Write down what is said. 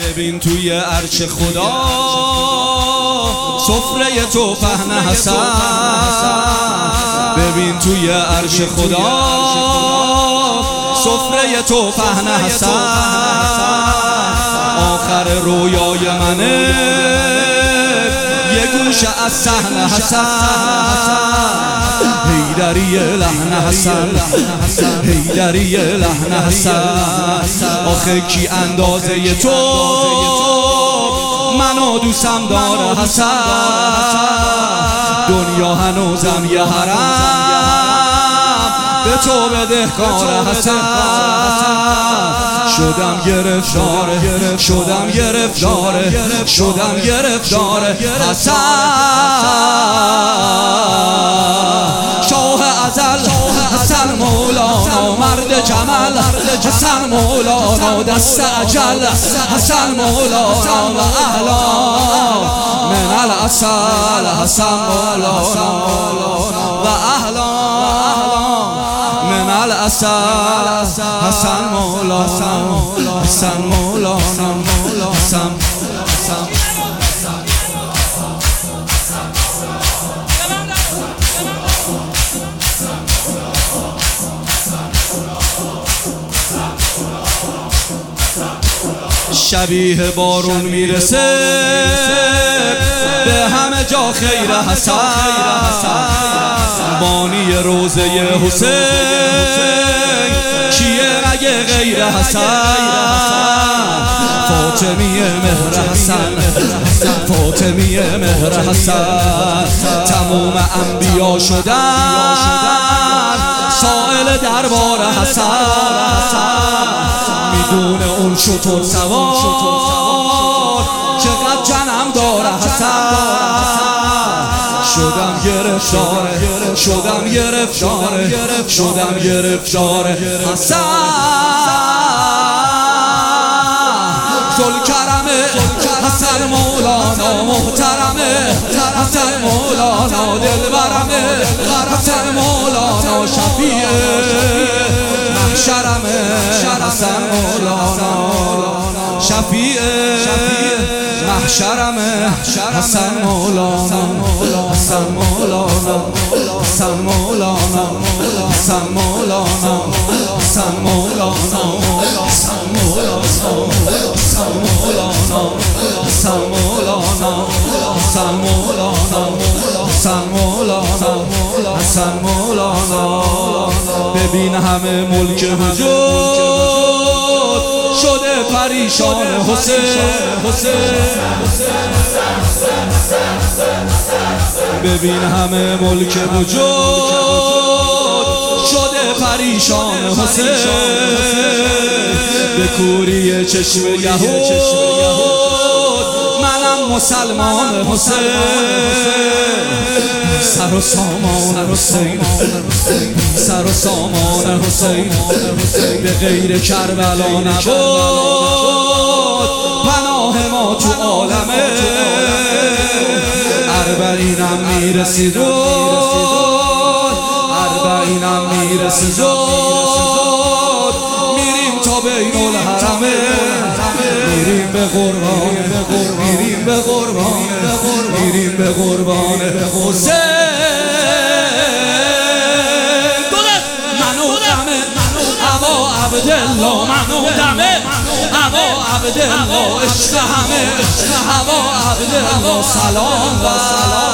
ببین توی عرش خدا سفره تو پهن حسن، ببین توی عرش خدا سفره تو پهن حسن. آخر رویای منه یه گوشه از صحن حسن، حیدری لحن حسن، حیدری لحن حسن. آخه کی اندازه تو منو دوستم داره حسن، دنیا هنوزم یه حرم به تو بدهکار حسن. شدم گرفتار، شدم گرفتار، شدم گرفتار حسن. شاه ازل حسن مولانا، مرد جمل حسن مولانا، دست اجل حسن مولانا و اهلا من العسل حسن مولانا و اهلا من العسل حسن مولانا، حسن مولانا، حسن شبیه بارون میرسه به همه جا خیر حسن. بانی روزه حسین کیه مگه غیر حسن؟ فاطمی مهر حسن، فاطمی مهر حسن. تمام انبیا شدن سائل دربار حسن، میدون اون شتر سوار چقدر جنم داره حسن. شدم گرفتار، شدم گرفتار، شدم گرفتار حسن. ذوالکرمه حسن مولانا، محترمه حسن مولانا، دلبرمه حسن مولانا، شفیع محشرمه حسن مولانا، شفیع محشرمه حسن مولانا، حسن مولانا، حسن مولانا، حسن مولانا، حسن مولانا، حسن مولانا، حسن مولانا، حسن مولانا، حسن مولانا، حسن مولانا، حسن مولانا. ببین همه ملک وجود شده پریشان حسین، ببین همه ملک وجود شده پریشان حسین. به کوری چشم یهود منم مسلمان حسین. سر و سامان حسین، سر و سامان حسین، به غیر کربلا نبود پناه ما تو عالمه. اربعینم میرسید، اربعینم میرسید، میریم تا بین الحرمه، میریم به قربان، میریم به قربان، میریم به قربان حسین. منو دمه ابا عبدالله، منو دمه ابا عبدالله، عشق همه ابا عبدالله. سلام و سلام